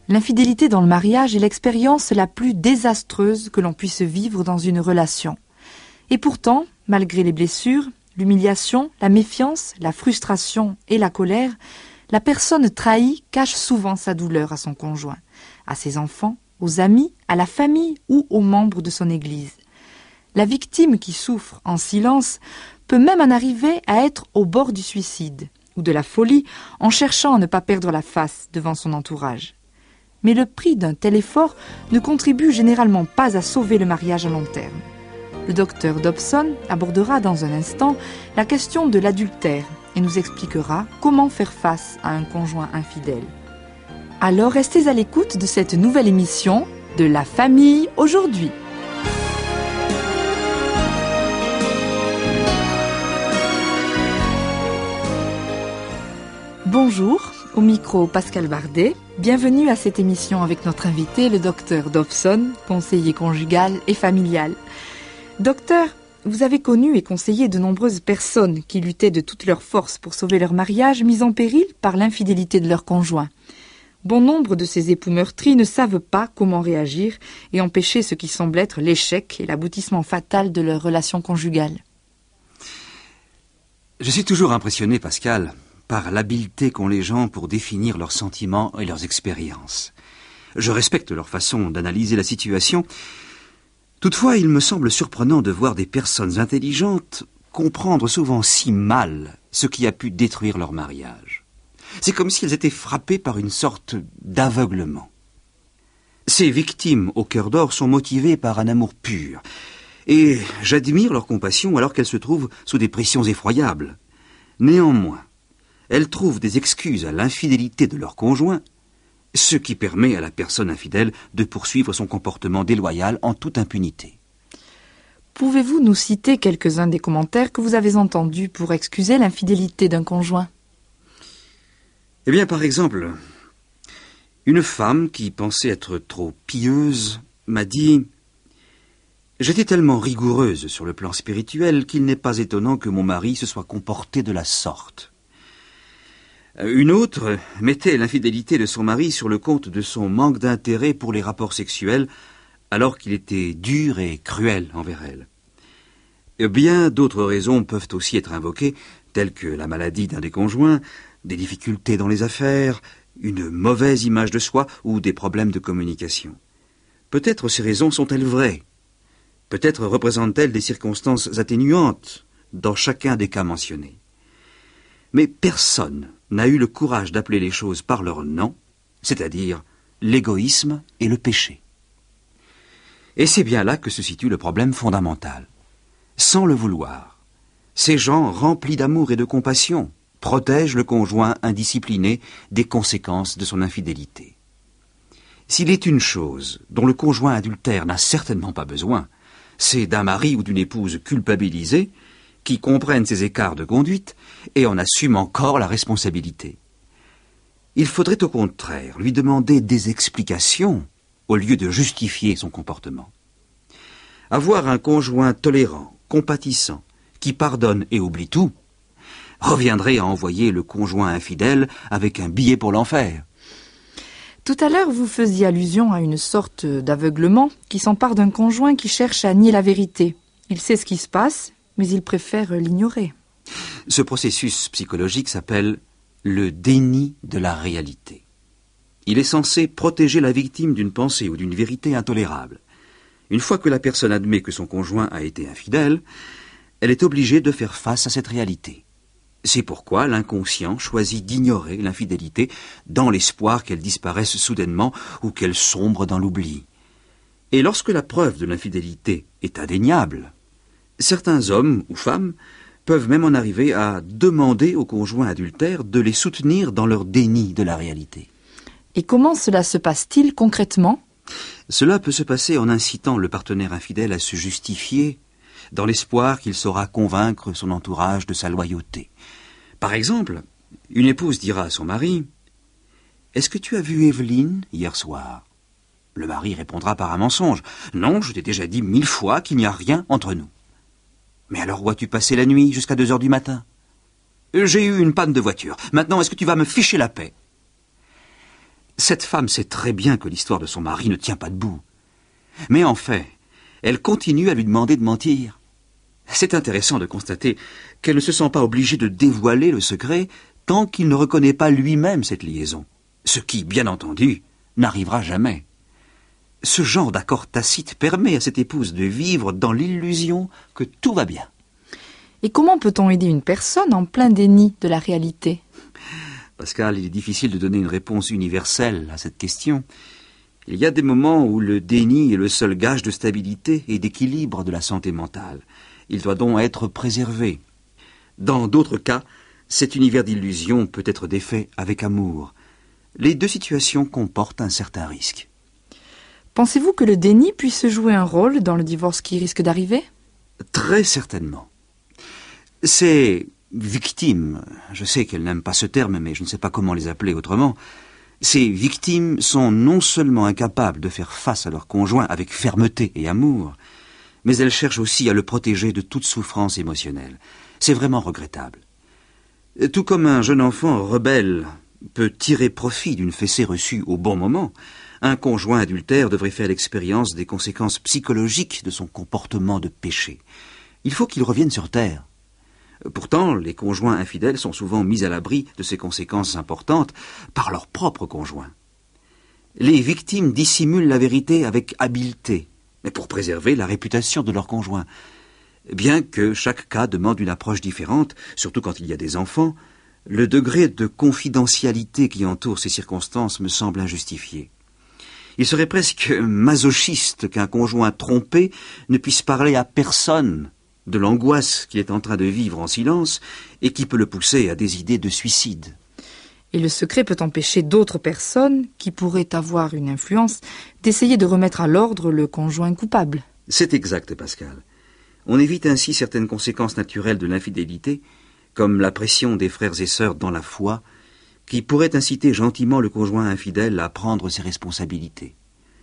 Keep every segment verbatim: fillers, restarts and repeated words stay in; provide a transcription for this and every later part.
L'infidélité dans le mariage est l'expérience la plus désastreuse que l'on puisse vivre dans une relation. Et pourtant, malgré les blessures, l'humiliation, la méfiance, la frustration et la colère, la personne trahie cache souvent sa douleur à son conjoint, à ses enfants, aux amis, à la famille ou aux membres de son église. La victime qui souffre en silence peut même en arriver à être au bord du suicide ou de la folie en cherchant à ne pas perdre la face devant son entourage. Mais le prix d'un tel effort ne contribue généralement pas à sauver le mariage à long terme. Le docteur Dobson abordera dans un instant la question de l'adultère et nous expliquera comment faire face à un conjoint infidèle. Alors restez à l'écoute de cette nouvelle émission de La Famille aujourd'hui. Bonjour, au micro Pascal Bardet. Bienvenue à cette émission avec notre invité, le docteur Dobson, conseiller conjugal et familial. Docteur, vous avez connu et conseillé de nombreuses personnes qui luttaient de toutes leurs forces pour sauver leur mariage mis en péril par l'infidélité de leur conjoint. Bon nombre de ces époux meurtris ne savent pas comment réagir et empêcher ce qui semble être l'échec et l'aboutissement fatal de leur relation conjugale. Je suis toujours impressionné, Pascal, par l'habileté qu'ont les gens pour définir leurs sentiments et leurs expériences. Je respecte leur façon d'analyser la situation. Toutefois, il me semble surprenant de voir des personnes intelligentes comprendre souvent si mal ce qui a pu détruire leur mariage. C'est comme si elles étaient frappées par une sorte d'aveuglement. Ces victimes au cœur d'or sont motivées par un amour pur. Et j'admire leur compassion alors qu'elles se trouvent sous des pressions effroyables. Néanmoins, elles trouvent des excuses à l'infidélité de leur conjoint, ce qui permet à la personne infidèle de poursuivre son comportement déloyal en toute impunité. Pouvez-vous nous citer quelques-uns des commentaires que vous avez entendus pour excuser l'infidélité d'un conjoint ? Eh bien, par exemple, une femme qui pensait être trop pieuse m'a dit « J'étais tellement rigoureuse sur le plan spirituel qu'il n'est pas étonnant que mon mari se soit comporté de la sorte. » Une autre mettait l'infidélité de son mari sur le compte de son manque d'intérêt pour les rapports sexuels, alors qu'il était dur et cruel envers elle. Bien d'autres raisons peuvent aussi être invoquées, telles que la maladie d'un des conjoints, des difficultés dans les affaires, une mauvaise image de soi ou des problèmes de communication. Peut-être ces raisons sont-elles vraies. Peut-être représentent-elles des circonstances atténuantes dans chacun des cas mentionnés. Mais personne n'a eu le courage d'appeler les choses par leur nom, c'est-à-dire l'égoïsme et le péché. Et c'est bien là que se situe le problème fondamental. Sans le vouloir, ces gens remplis d'amour et de compassion protègent le conjoint indiscipliné des conséquences de son infidélité. S'il est une chose dont le conjoint adultère n'a certainement pas besoin, c'est d'un mari ou d'une épouse culpabilisée qui comprennent ses écarts de conduite et en assume encore la responsabilité. Il faudrait au contraire lui demander des explications au lieu de justifier son comportement. Avoir un conjoint tolérant, compatissant, qui pardonne et oublie tout, reviendrait à envoyer le conjoint infidèle avec un billet pour l'enfer. Tout à l'heure, vous faisiez allusion à une sorte d'aveuglement qui s'empare d'un conjoint qui cherche à nier la vérité. Il sait ce qui se passe, mais il préfère l'ignorer. Ce processus psychologique s'appelle le déni de la réalité. Il est censé protéger la victime d'une pensée ou d'une vérité intolérable. Une fois que la personne admet que son conjoint a été infidèle, elle est obligée de faire face à cette réalité. C'est pourquoi l'inconscient choisit d'ignorer l'infidélité dans l'espoir qu'elle disparaisse soudainement ou qu'elle sombre dans l'oubli. Et lorsque la preuve de l'infidélité est indéniable, certains hommes ou femmes peuvent même en arriver à demander au conjoint adultère de les soutenir dans leur déni de la réalité. Et comment cela se passe-t-il concrètement ? Cela peut se passer en incitant le partenaire infidèle à se justifier dans l'espoir qu'il saura convaincre son entourage de sa loyauté. Par exemple, une épouse dira à son mari « Est-ce que tu as vu Evelyne hier soir ?» Le mari répondra par un mensonge « Non, je t'ai déjà dit mille fois qu'il n'y a rien entre nous. » « Mais alors où as-tu passé la nuit jusqu'à deux heures du matin ?»« J'ai eu une panne de voiture. Maintenant, est-ce que tu vas me ficher la paix ?» Cette femme sait très bien que l'histoire de son mari ne tient pas debout. Mais en fait, elle continue à lui demander de mentir. C'est intéressant de constater qu'elle ne se sent pas obligée de dévoiler le secret tant qu'il ne reconnaît pas lui-même cette liaison, ce qui, bien entendu, n'arrivera jamais. Ce genre d'accord tacite permet à cette épouse de vivre dans l'illusion que tout va bien. Et comment peut-on aider une personne en plein déni de la réalité ? Pascal, il est difficile de donner une réponse universelle à cette question. Il y a des moments où le déni est le seul gage de stabilité et d'équilibre de la santé mentale. Il doit donc être préservé. Dans d'autres cas, cet univers d'illusion peut être défait avec amour. Les deux situations comportent un certain risque. Pensez-vous que le déni puisse jouer un rôle dans le divorce qui risque d'arriver ? Très certainement. Ces victimes, je sais qu'elles n'aiment pas ce terme, mais je ne sais pas comment les appeler autrement, ces victimes sont non seulement incapables de faire face à leur conjoint avec fermeté et amour, mais elles cherchent aussi à le protéger de toute souffrance émotionnelle. C'est vraiment regrettable. Tout comme un jeune enfant rebelle peut tirer profit d'une fessée reçue au bon moment, un conjoint adultère devrait faire l'expérience des conséquences psychologiques de son comportement de péché. Il faut qu'il revienne sur terre. Pourtant, les conjoints infidèles sont souvent mis à l'abri de ces conséquences importantes par leur propre conjoint. Les victimes dissimulent la vérité avec habileté, mais pour préserver la réputation de leur conjoint. Bien que chaque cas demande une approche différente, surtout quand il y a des enfants, le degré de confidentialité qui entoure ces circonstances me semble injustifié. Il serait presque masochiste qu'un conjoint trompé ne puisse parler à personne de l'angoisse qu'il est en train de vivre en silence et qui peut le pousser à des idées de suicide. Et le secret peut empêcher d'autres personnes, qui pourraient avoir une influence, d'essayer de remettre à l'ordre le conjoint coupable. C'est exact, Pascal. On évite ainsi certaines conséquences naturelles de l'infidélité, comme la pression des frères et sœurs dans la foi, qui pourrait inciter gentiment le conjoint infidèle à prendre ses responsabilités.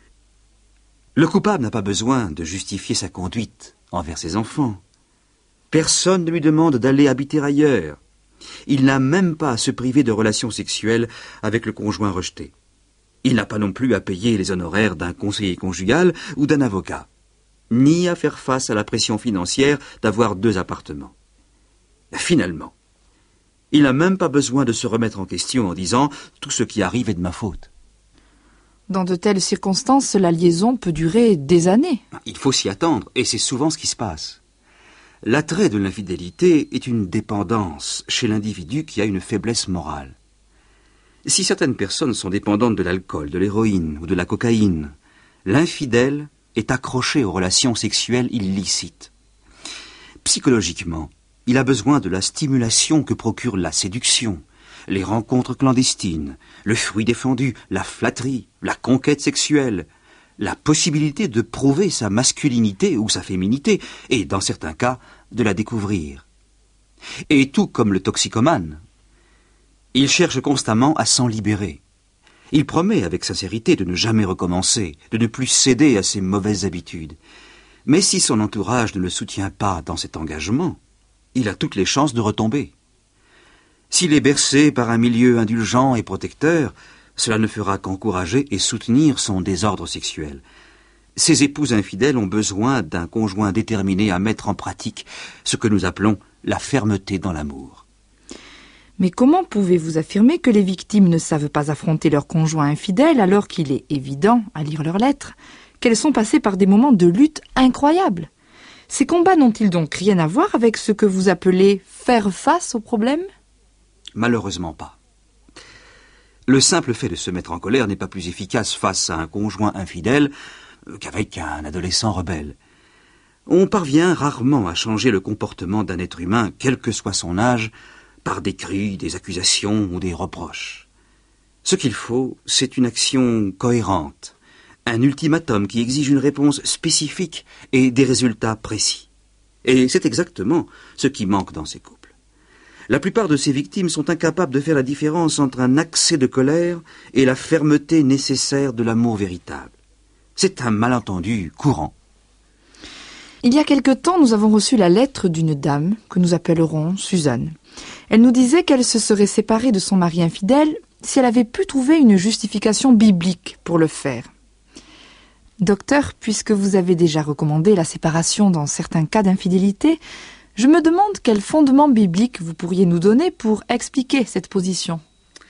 Le coupable n'a pas besoin de justifier sa conduite envers ses enfants. Personne ne lui demande d'aller habiter ailleurs. Il n'a même pas à se priver de relations sexuelles avec le conjoint rejeté. Il n'a pas non plus à payer les honoraires d'un conseiller conjugal ou d'un avocat, ni à faire face à la pression financière d'avoir deux appartements. Finalement, il n'a même pas besoin de se remettre en question en disant « tout ce qui arrive est de ma faute ». Dans de telles circonstances, la liaison peut durer des années. Il faut s'y attendre, et c'est souvent ce qui se passe. L'attrait de l'infidélité est une dépendance chez l'individu qui a une faiblesse morale. Si certaines personnes sont dépendantes de l'alcool, de l'héroïne ou de la cocaïne, l'infidèle est accroché aux relations sexuelles illicites. Psychologiquement, il a besoin de la stimulation que procure la séduction, les rencontres clandestines, le fruit défendu, la flatterie, la conquête sexuelle, la possibilité de prouver sa masculinité ou sa féminité, et dans certains cas, de la découvrir. Et tout comme le toxicomane, il cherche constamment à s'en libérer. Il promet avec sincérité de ne jamais recommencer, de ne plus céder à ses mauvaises habitudes. Mais si son entourage ne le soutient pas dans cet engagement, il a toutes les chances de retomber. S'il est bercé par un milieu indulgent et protecteur, cela ne fera qu'encourager et soutenir son désordre sexuel. Ces épouses infidèles ont besoin d'un conjoint déterminé à mettre en pratique ce que nous appelons la fermeté dans l'amour. Mais comment pouvez-vous affirmer que les victimes ne savent pas affronter leur conjoint infidèle alors qu'il est évident, à lire leurs lettres, qu'elles sont passées par des moments de lutte incroyables ? Ces combats n'ont-ils donc rien à voir avec ce que vous appelez faire face au problème ? Malheureusement pas. Le simple fait de se mettre en colère n'est pas plus efficace face à un conjoint infidèle qu'avec un adolescent rebelle. On parvient rarement à changer le comportement d'un être humain, quel que soit son âge, par des cris, des accusations ou des reproches. Ce qu'il faut, c'est une action cohérente, un ultimatum qui exige une réponse spécifique et des résultats précis. Et c'est exactement ce qui manque dans ces couples. La plupart de ces victimes sont incapables de faire la différence entre un accès de colère et la fermeté nécessaire de l'amour véritable. C'est un malentendu courant. Il y a quelque temps, nous avons reçu la lettre d'une dame que nous appellerons Suzanne. Elle nous disait qu'elle se serait séparée de son mari infidèle si elle avait pu trouver une justification biblique pour le faire. Docteur, puisque vous avez déjà recommandé la séparation dans certains cas d'infidélité, je me demande quel fondement biblique vous pourriez nous donner pour expliquer cette position.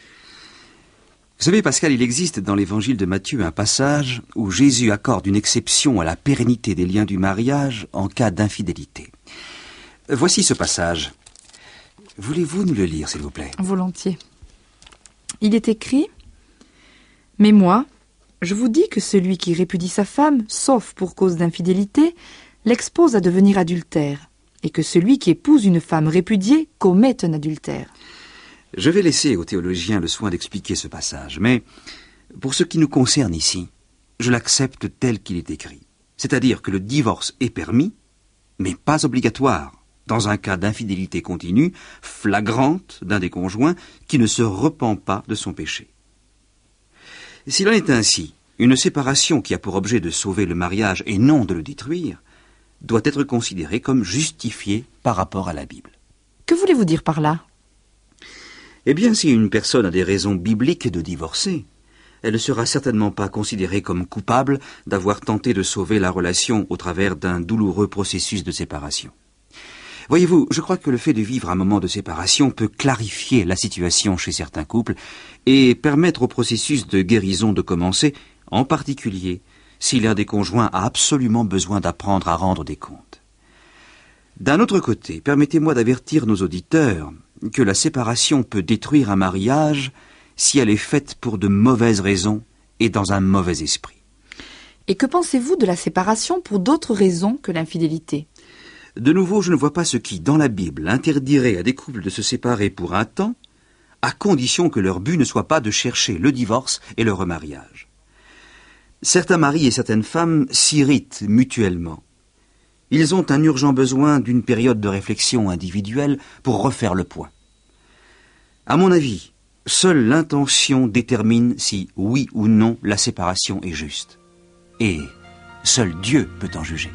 Vous savez, Pascal, il existe dans l'évangile de Matthieu un passage où Jésus accorde une exception à la pérennité des liens du mariage en cas d'infidélité. Voici ce passage. Voulez-vous nous le lire, s'il vous plaît ? Volontiers. Il est écrit « Mais moi, je vous dis que celui qui répudie sa femme, sauf pour cause d'infidélité, l'expose à devenir adultère, et que celui qui épouse une femme répudiée commet un adultère. » Je vais laisser aux théologiens le soin d'expliquer ce passage, mais pour ce qui nous concerne ici, je l'accepte tel qu'il est écrit. C'est-à-dire que le divorce est permis, mais pas obligatoire, dans un cas d'infidélité continue, flagrante d'un des conjoints qui ne se repent pas de son péché. S'il en est ainsi, une séparation qui a pour objet de sauver le mariage et non de le détruire, doit être considérée comme justifiée par rapport à la Bible. Que voulez-vous dire par là ? Eh bien, si une personne a des raisons bibliques de divorcer, elle ne sera certainement pas considérée comme coupable d'avoir tenté de sauver la relation au travers d'un douloureux processus de séparation. Voyez-vous, je crois que le fait de vivre un moment de séparation peut clarifier la situation chez certains couples et permettre au processus de guérison de commencer, en particulier si l'un des conjoints a absolument besoin d'apprendre à rendre des comptes. D'un autre côté, permettez-moi d'avertir nos auditeurs que la séparation peut détruire un mariage si elle est faite pour de mauvaises raisons et dans un mauvais esprit. Et que pensez-vous de la séparation pour d'autres raisons que l'infidélité ? De nouveau, je ne vois pas ce qui, dans la Bible, interdirait à des couples de se séparer pour un temps, à condition que leur but ne soit pas de chercher le divorce et le remariage. Certains maris et certaines femmes s'irritent mutuellement. Ils ont un urgent besoin d'une période de réflexion individuelle pour refaire le point. À mon avis, seule l'intention détermine si, oui ou non, la séparation est juste. Et seul Dieu peut en juger.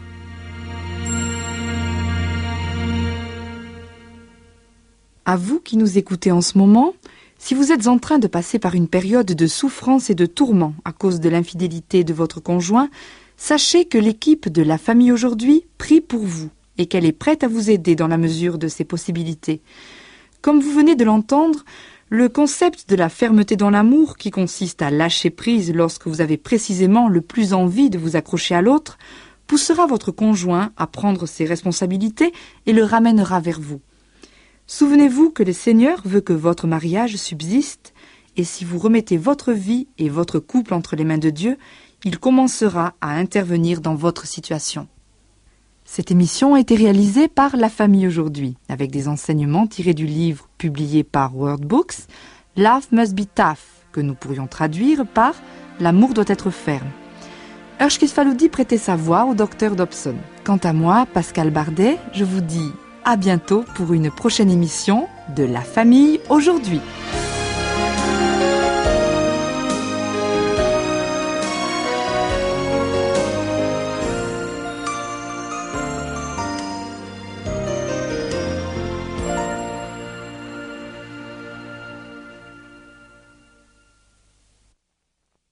À vous qui nous écoutez en ce moment, si vous êtes en train de passer par une période de souffrance et de tourment à cause de l'infidélité de votre conjoint, sachez que l'équipe de La Famille Aujourd'hui prie pour vous et qu'elle est prête à vous aider dans la mesure de ses possibilités. Comme vous venez de l'entendre, le concept de la fermeté dans l'amour, qui consiste à lâcher prise lorsque vous avez précisément le plus envie de vous accrocher à l'autre, poussera votre conjoint à prendre ses responsabilités et le ramènera vers vous. Souvenez-vous que le Seigneur veut que votre mariage subsiste, et si vous remettez votre vie et votre couple entre les mains de Dieu, il commencera à intervenir dans votre situation. Cette émission a été réalisée par La Famille Aujourd'hui, avec des enseignements tirés du livre publié par Wordbooks, Love Must Be Tough, que nous pourrions traduire par L'amour doit être ferme. Ershkis Faloudi prêtait sa voix au docteur Dobson. Quant à moi, Pascal Bardet, je vous dis à bientôt pour une prochaine émission de La Famille Aujourd'hui.